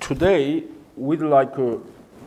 Today, we'd like to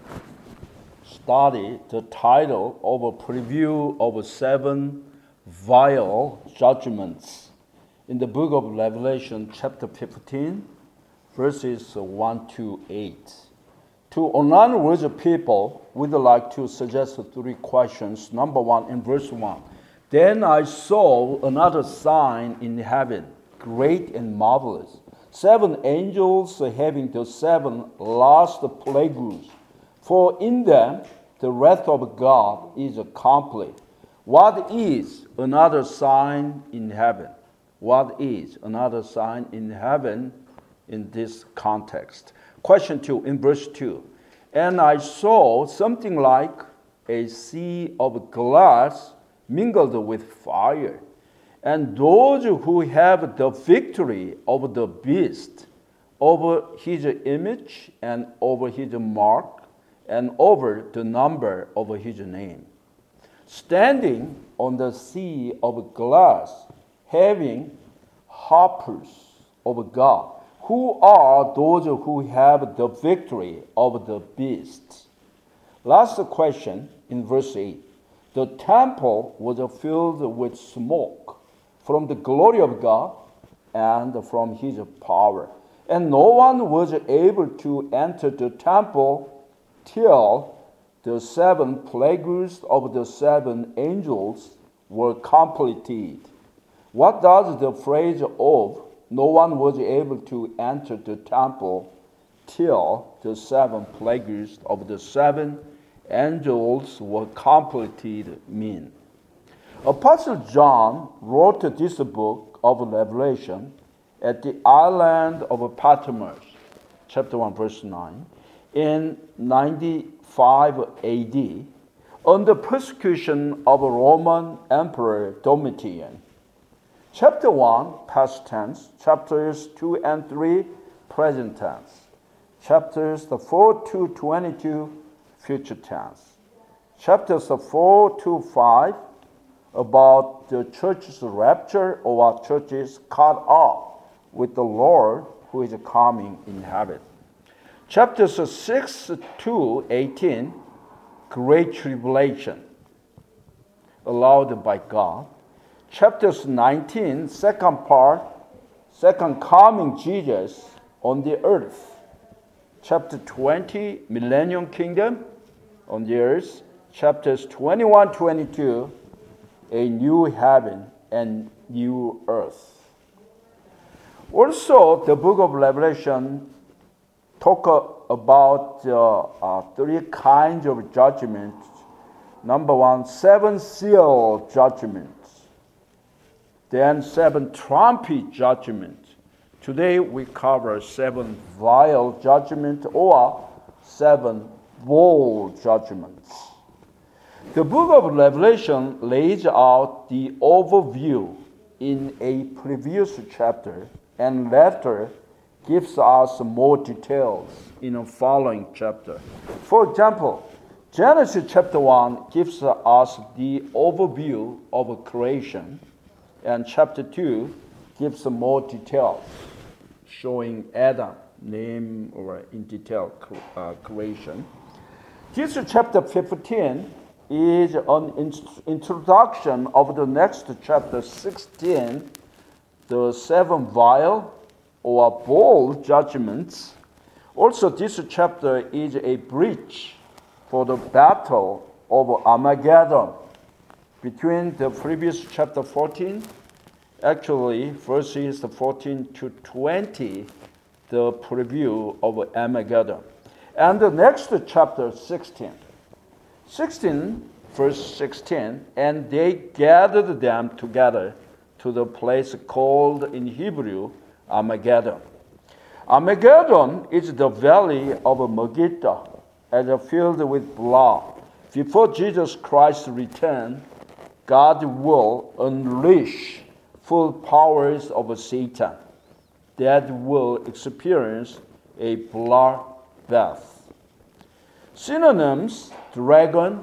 study the title of a preview of 7 vial judgments in the book of Revelation, chapter 15, verses 1 to 8. To online worship people, we'd like to suggest 3 questions. Number 1, in verse 1. Then I saw another sign in heaven, great and marvelous. 7 angels having the 7 last plagues. For in them the wrath of God is complete. What is another sign in heaven? What is another sign in heaven in this context? Question 2, in verse 2. And I saw something like a sea of glass mingled with fire. And those who have the victory over the beast, over his image and over his mark, and over the number of his name, standing on the sea of glass, having harps of God, who are those who have the victory over the beast. Last question in verse 8. The temple was filled with smoke from the glory of God and from his power. And no one was able to enter the temple till the 7 plagues of the 7 angels were completed. What does the phrase of no one was able to enter the temple till the 7 plagues of the 7 angels were completed mean? Apostle John wrote this book of Revelation at the island of Patmos, chapter 1, verse 9, in 95 AD, under persecution of Roman Emperor Domitian. Chapter 1, past tense. Chapters 2 and 3, present tense. Chapters 4 to 22, future tense. Chapters 4 to 5, about the church's rapture or church's caught up with the Lord who is coming in heaven. Chapters 6 to 18, Great Tribulation, allowed by God. Chapters 19, second part, second coming Jesus on the earth. Chapter 20, Millennium Kingdom on the earth. Chapters 21, 22, a new heaven and new earth. Also, the book of Revelation talk about 3 kinds of judgments. Number 1, 7 seal judgments. Then 7 trumpet judgments. Today we cover 7 vial judgment or 7 bowl judgments. The book of Revelation lays out the overview in a previous chapter and later gives us more details in a following chapter. For example, Genesis chapter 1 gives us the overview of creation, and chapter 2 gives more details showing Adam, name or in detail creation. This chapter 15 is an introduction of the next chapter 16, the 7 vial or bowl judgments. Also, this chapter is a bridge for the battle of Armageddon between the previous chapter 14, actually verses 14 to 20, the preview of Armageddon, and the next chapter 16. 16, verse 16, and they gathered them together to the place called in Hebrew Armageddon. Armageddon is the valley of Megiddo, as filled with blood. Before Jesus Christ return, God will unleash full powers of Satan that will experience a bloodbath. Synonyms: dragon,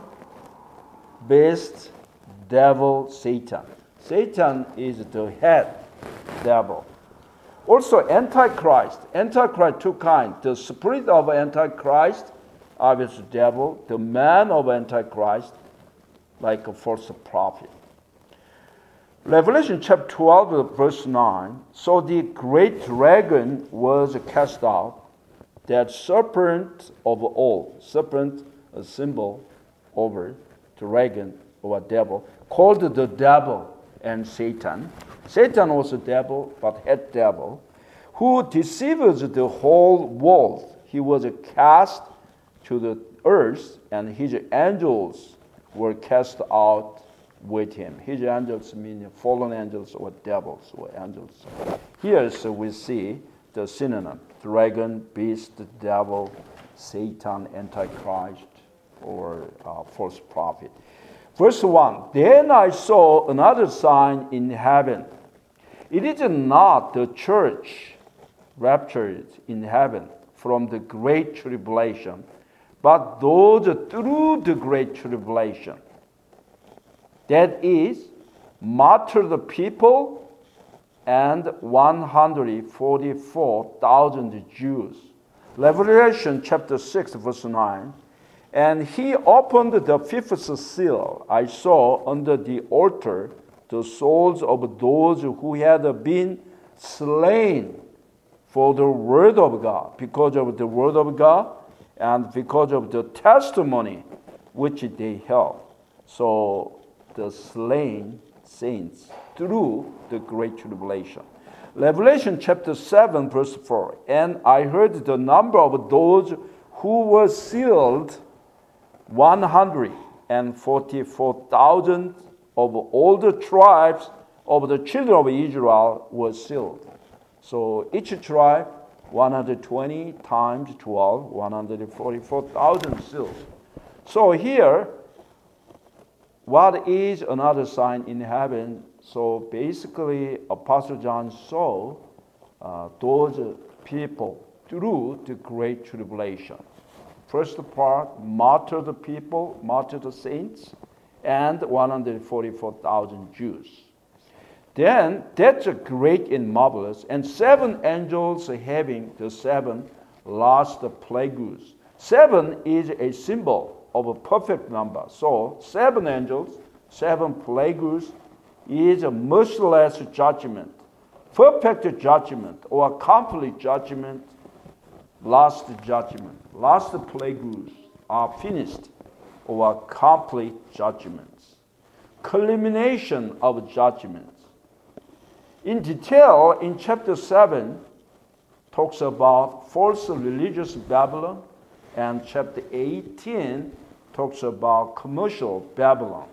beast, devil, Satan. Satan is the head devil. Also, Antichrist. Antichrist, two kinds. The spirit of Antichrist, obviously devil. The man of Antichrist, like a false prophet. Revelation chapter 12, verse 9. So the great dragon was cast out, that serpent of old. Serpent, a symbol over dragon or devil, called the devil and Satan. Satan was a devil, but head devil, who deceives the whole world. He was cast to the earth, and his angels were cast out with him. His angels mean fallen angels or devils or angels. Here so we see the synonym: dragon, beast, devil, Satan, Antichrist, or false prophet. Verse 1, then I saw another sign in heaven. It is not the church raptured in heaven from the great tribulation, but those through the great tribulation. That is, martyred people and 144,000 Jews. Revelation chapter 6, verse 9. And he opened the fifth seal. I saw under the altar the souls of those who had been slain for the word of God, because of the word of God and because of the testimony which they held. So the slain saints through the great tribulation. Revelation chapter 7, verse 4. And I heard the number of those who were sealed, 144,000 of all the tribes of the children of Israel were sealed. So each tribe, 120 times 12, 144,000 seals. So here, what is another sign in heaven? So basically, Apostle John saw those people through the great tribulation. First part, martyred people, martyred saints, and 144,000 Jews. Then, that's a great and marvelous, and 7 angels having the 7 last plagues. 7 is a symbol of a perfect number. So, 7 angels, 7 plagues is a merciless judgment, perfect judgment, or complete judgment, last judgment. Last plagues are finished, or complete judgments. Culmination of judgments. In detail, in chapter 7, talks about false religious Babylon, and chapter 18 talks about commercial Babylon.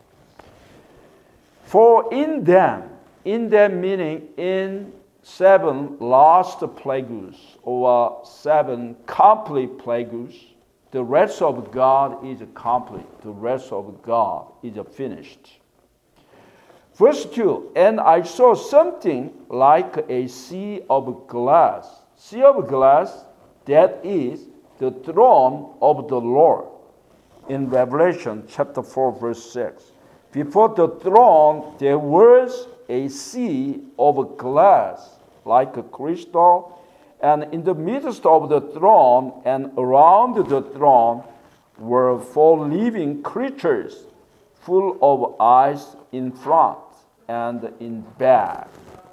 For in them meaning in 7 last plagues, or 7 complete plagues, the rest of God is complete. The rest of God is finished. Verse 2, and I saw something like a sea of glass. Sea of glass, that is the throne of the Lord. In Revelation chapter 4, verse 6. Before the throne, there was a sea of glass, like a crystal, and in the midst of the throne and around the throne were 4 living creatures, full of eyes in front and in back.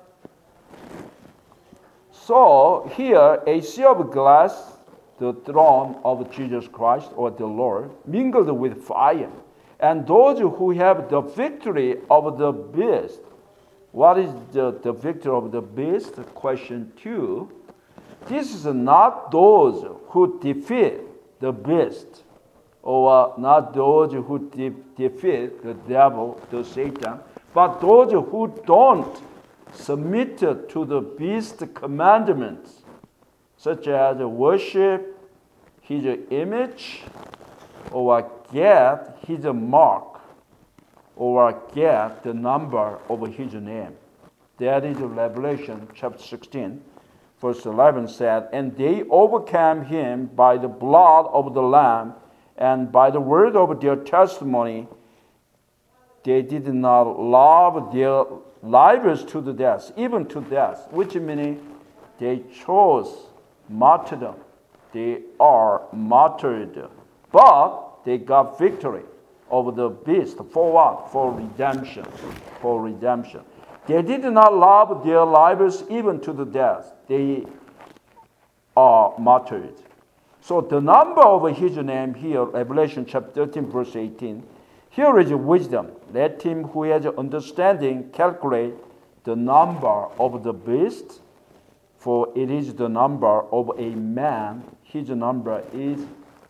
So here, a sea of glass, the throne of Jesus Christ, or the Lord, mingled with fire. And those who have the victory of the beast. What is the victory of the beast? Question 2. This is not those who defeat the beast, or not those who defeat the devil, the Satan, but those who don't submit to the beast commandments, such as worship his image, or get his mark, or get the number of his name. That is Revelation chapter 16, verse 11 said, and they overcame him by the blood of the Lamb and by the word of their testimony. They did not love their lives to the death, even to death, which meaning they chose martyrdom. They are martyred. But they got victory over the beast. For what? For redemption. For redemption. They did not love their lives even to the death. They are martyred. So the number of his name here, Revelation chapter 13, verse 18, here is wisdom. Let him who has understanding calculate the number of the beast, for it is the number of a man. His number is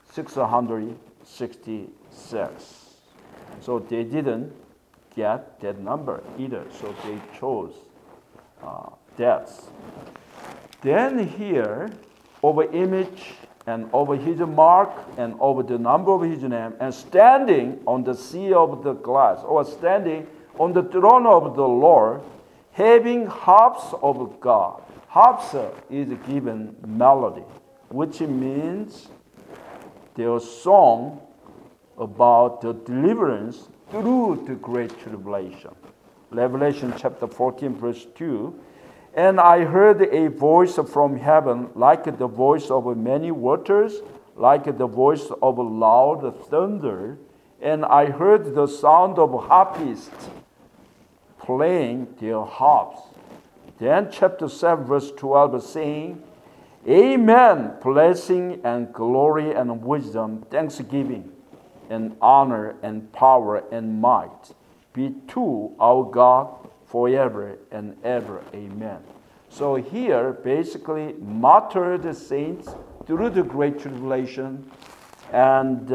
666. So they didn't get that number either. So they chose death. Then here, over image and over his mark and over the number of his name, and standing on the sea of the glass, or standing on the throne of the Lord, having harps of God. Harps is given melody, which means their song about the deliverance through the great tribulation. Revelation chapter 14, verse 2. And I heard a voice from heaven, like the voice of many waters, like the voice of loud thunder. And I heard the sound of harpists playing their harps. Then chapter 7, verse 12, saying, Amen, blessing and glory and wisdom, thanksgiving and honor and power and might be to our God forever and ever. Amen. So here, basically, martyred saints through the great tribulation, and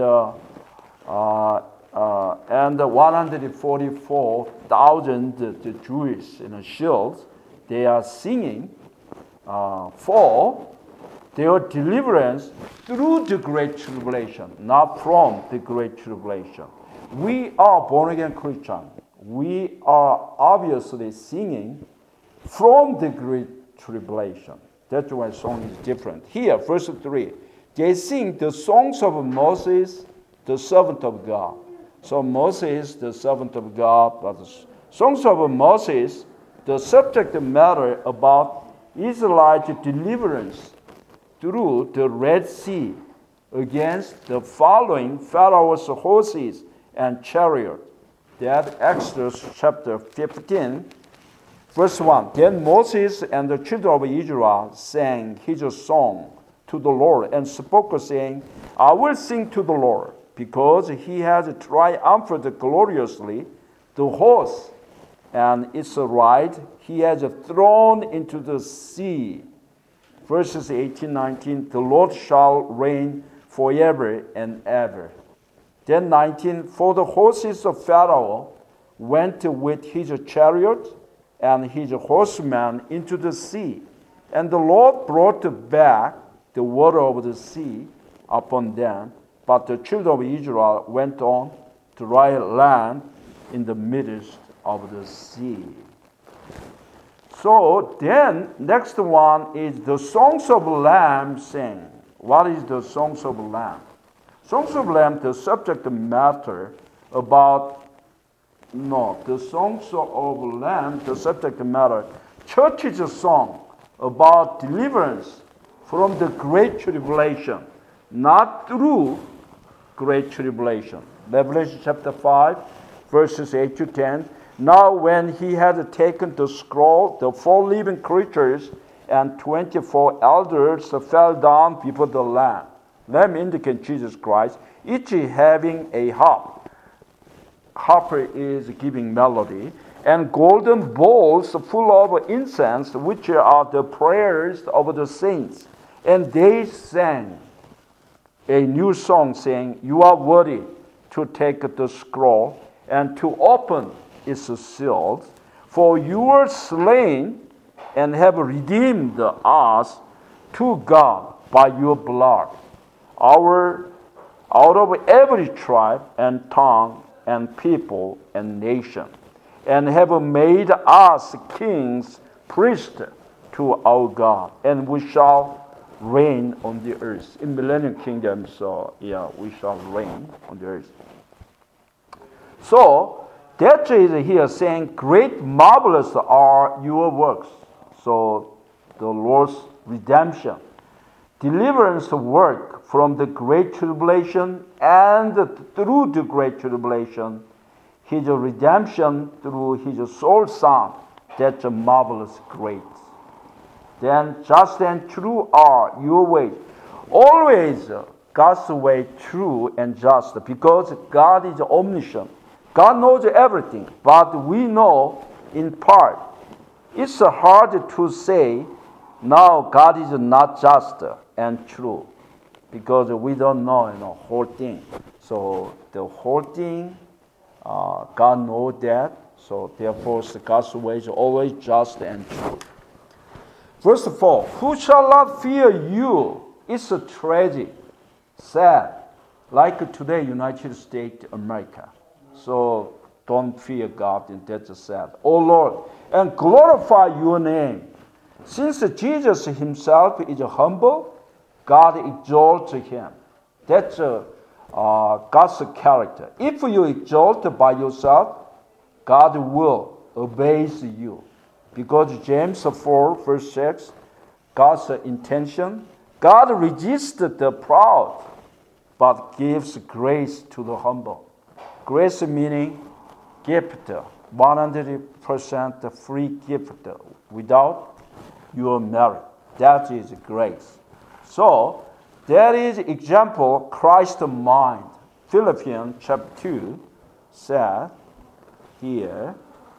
144,000 Jewish shields, they are singing for their deliverance through the great tribulation, not from the great tribulation. We are born-again Christians. We are obviously singing from the great tribulation. That's why the song is different. Here, verse 3, they sing the songs of Moses, the servant of God. So Moses, the servant of God, but the songs of Moses, the subject matter about Israelite deliverance through the Red Sea against the following Pharaoh's horses and chariots. That Exodus chapter 15, verse 1. Then Moses and the children of Israel sang his song to the Lord and spoke, saying, I will sing to the Lord, because he has triumphed gloriously. The horse and its ride he has thrown into the sea. Verses 18, 19, the Lord shall reign forever and ever. Then 19, for the horses of Pharaoh went with his chariot and his horsemen into the sea. And the Lord brought back the water of the sea upon them. But the children of Israel went on dry land in the midst of the sea. So then, next one is the songs of Lamb sing. What is the songs of Lamb? Songs of Lamb, the subject matter about, the songs of Lamb, the subject matter, church's song about deliverance from the great tribulation, not through great tribulation. Revelation chapter 5, verses 8 to 10. Now when he had taken the scroll, the 4 living creatures and 24 elders fell down before the Lamb. Lamb indicates Jesus Christ, each having a harp. Harper is giving melody, and golden bowls full of incense, which are the prayers of the saints. And they sang a new song, saying, You are worthy to take the scroll and to open its seals, for you were slain and have redeemed us to God by your blood, out of every tribe and tongue and people and nation, and have made us kings, priests to our God, and we shall reign on the earth. In millennium kingdom, we shall reign on the earth. So, that is here saying, great, marvelous are your works. So, the Lord's redemption, deliverance work from the great tribulation, and through the great tribulation, his redemption through his soul Son. That's a marvelous grace. Then just and true are your ways. Always God's way true and just, because God is omniscient. God knows everything, but we know in part. It's hard to say, now God is not just and true, because we don't know, whole thing. So the whole thing, God knows that. So therefore, God's way is always just and true. Verse 4, who shall not fear you? It's a tragedy, sad, like today, United States, America. So don't fear God, and that's sad. Oh Lord, and glorify your name. Since Jesus himself is humble, God exalts him. That's God's character. If you exalt by yourself, God will abase you. Because James 4, verse 6, God's intention, God resists the proud, but gives grace to the humble. Grace meaning gift, 100% free gift, without your merit. That is grace. So, that is example, Christ's mind. Philippians chapter 2 said here,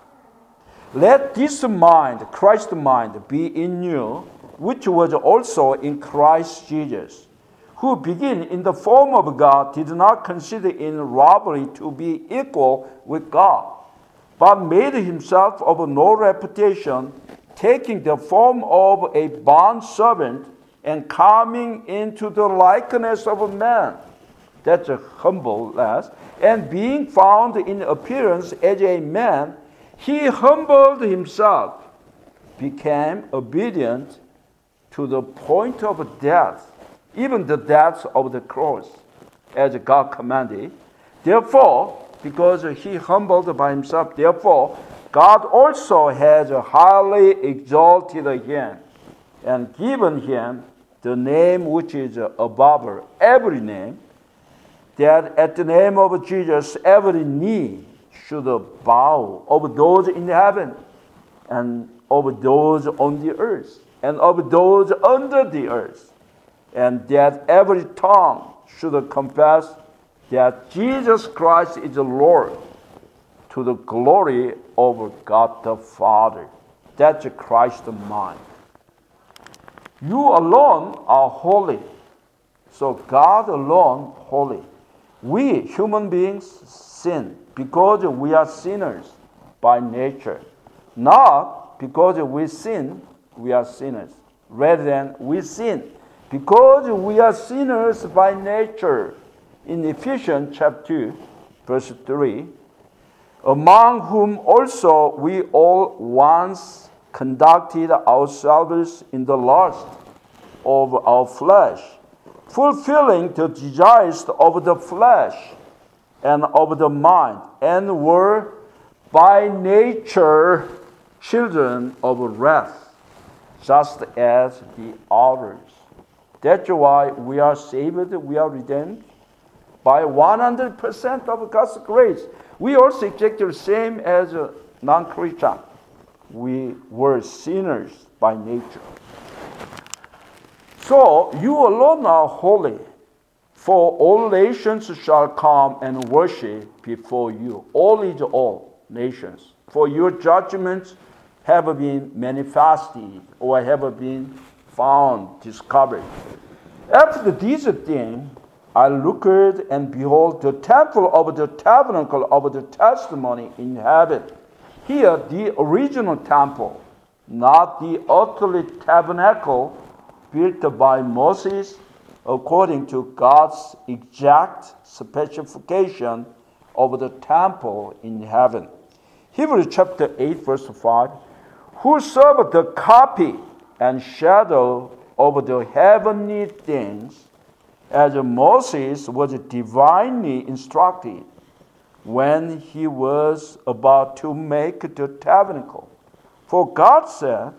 let this mind, Christ's mind, be in you, which was also in Christ Jesus, who being in the form of God did not consider in robbery to be equal with God, but made himself of no reputation, taking the form of a bondservant and coming into the likeness of a man. That's a humbleness. And being found in appearance as a man, he humbled himself, became obedient to the point of death, even the death of the cross, as God commanded. Therefore, because he humbled by himself, therefore, God also has highly exalted him and given him the name which is above every name, that at the name of Jesus every knee should bow, of those in heaven and of those on the earth and of those under the earth, and that every tongue should confess that Jesus Christ is the Lord, to the glory of God the Father. That's Christ's mind. You alone are holy. So God alone holy. We human beings sin because we are sinners by nature. Not because we sin, we are sinners. Rather than we sin because we are sinners by nature. In Ephesians chapter 2, verse 3, among whom also we all once conducted ourselves in the lust of our flesh, fulfilling the desires of the flesh and of the mind, and were by nature children of wrath, just as the others. That's why we are saved, we are redeemed by 100% of God's grace. We also exactly the same as a non-Christian. We were sinners by nature. So you alone are holy, for all nations shall come and worship before you. All is all nations. For your judgments have been manifested or have been found, discovered. After these things, I looked and behold the temple of the tabernacle of the testimony in heaven. Here the original temple, not the earthly tabernacle built by Moses according to God's exact specification of the temple in heaven. Hebrews chapter 8 verse 5, who serve the copy and shadow of the heavenly things, as Moses was divinely instructed when he was about to make the tabernacle. For God said,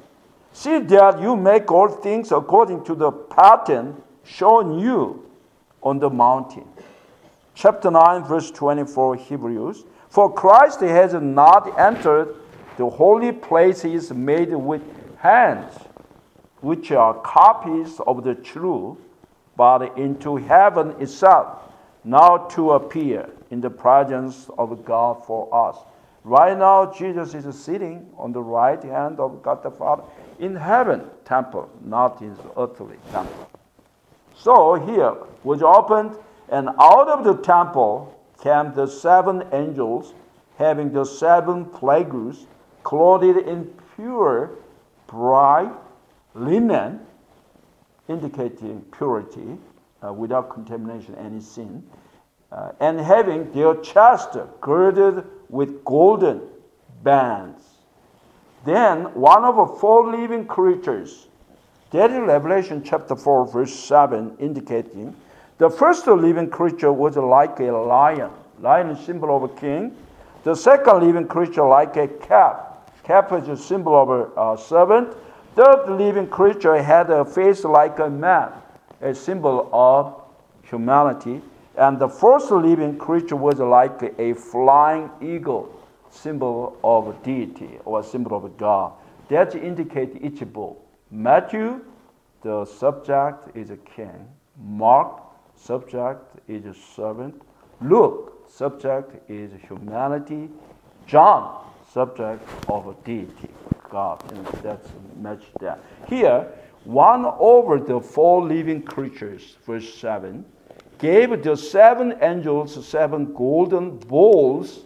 See that you make all things according to the pattern shown you on the mountain. Chapter 9, verse 24, Hebrews. For Christ has not entered the holy places made with hands, which are copies of the true, but into heaven itself, now to appear in the presence of God for us. Right now, Jesus is sitting on the right hand of God the Father in heaven temple, not his earthly temple. So here was opened, and out of the temple came the 7 angels, having the 7 plagues, clothed in pure, bright linen, indicating purity, without contamination, any sin, and having their chest girded with golden bands. Then one of the 4 living creatures, that in Revelation chapter 4, verse 7, indicating the first living creature was like a lion. Lion is symbol of a king. The second living creature like a calf. Calf is a symbol of a servant. Third living creature had a face like a man, a symbol of humanity. And the fourth living creature was like a flying eagle, symbol of deity or symbol of God. That indicates each book. Matthew, the subject is a king. Mark, subject is a servant. Luke, subject is humanity. John, subject of a deity, God. And that's matched there. Here, one over the 4 living creatures, verse 7, gave the 7 angels 7 golden bowls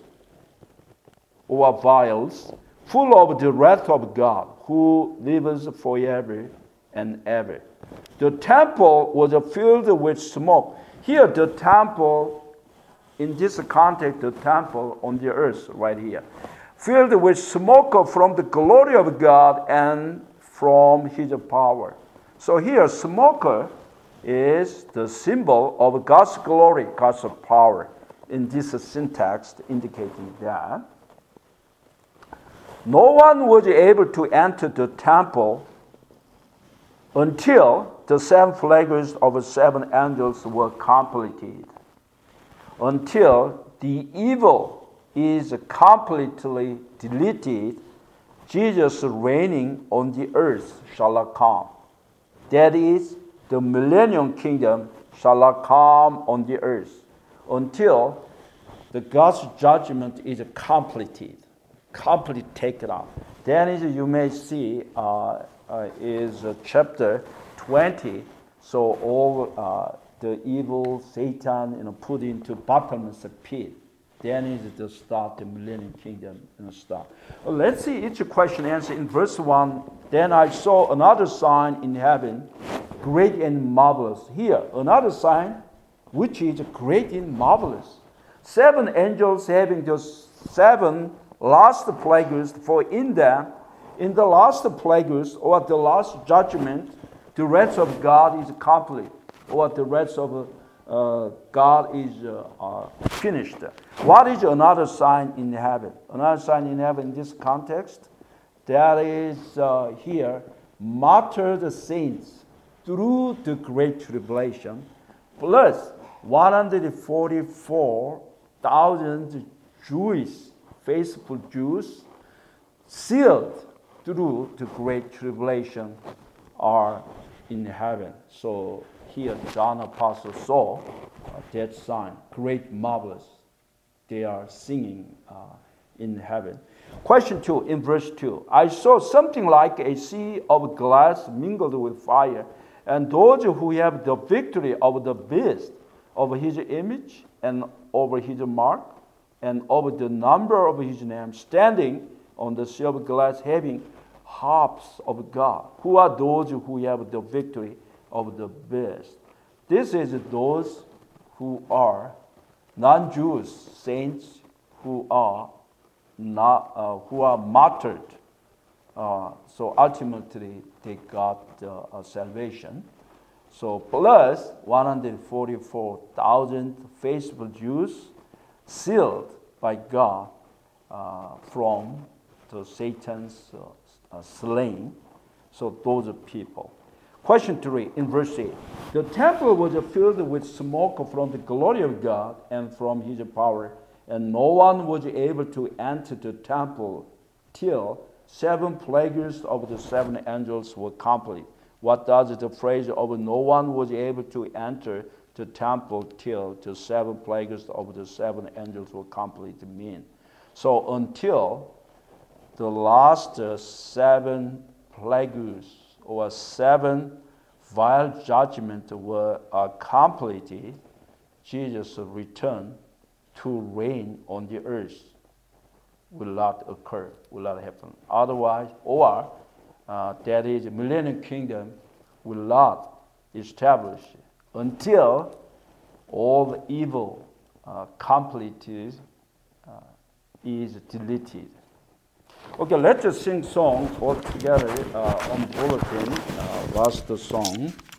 or vials full of the wrath of God, who lives forever and ever. The temple was filled with smoke. Here, the temple, in this context, the temple on the earth, right here, filled with smoke from the glory of God and from his power. So here, smoke is the symbol of God's glory, God's power, in this syntax indicating that no one was able to enter the temple until the 7 plagues of 7 angels were completed. Until the evil is completely deleted, Jesus reigning on the earth shall come. That is, the millennium kingdom shall come on the earth until the God's judgment is completely taken out. Then is you may see is chapter 20. So all the evil Satan put into bottomless pit. Then is to start the millennium kingdom start. Well, let's see each question answer in verse 1. Then I saw another sign in heaven, great and marvelous. Here, another sign, which is great and marvelous. 7 angels having the 7 last plagues, for in them, in the last plagues or the last judgment, the wrath of God is complete, or the wrath of God is finished. What is another sign in heaven? Another sign in heaven in this context, that is here, martyred saints through the great tribulation, plus 144,000 Jewish, faithful Jews, sealed through the great tribulation, are in heaven. So here John Apostle saw that sign, great, marvelous. They are singing in heaven. Question 2, in verse 2. I saw something like a sea of glass mingled with fire, and those who have the victory of the beast, of his image, and over his mark, and over the number of his name, standing on the sea of glass, having harps of God. Who are those who have the victory of the beast? This is those who are non-Jews, saints who are martyred. So ultimately they got salvation. So plus 144,000 faithful Jews sealed by God from the Satan's slaying. So those are people. Question 3 in verse 8. The temple was filled with smoke from the glory of God and from his power, and no one was able to enter the temple till 7 plagues of the 7 angels were complete. What does the phrase of no one was able to enter the temple till the 7 plagues of the 7 angels were complete mean? So until the last 7 plagues or 7 vile judgments were completed, Jesus' return to reign on the earth will not occur, will not happen. Otherwise, or that is, millennium kingdom will not establish until all the evil completed is deleted. Okay, let's just sing song all together on bulletin. What's the song?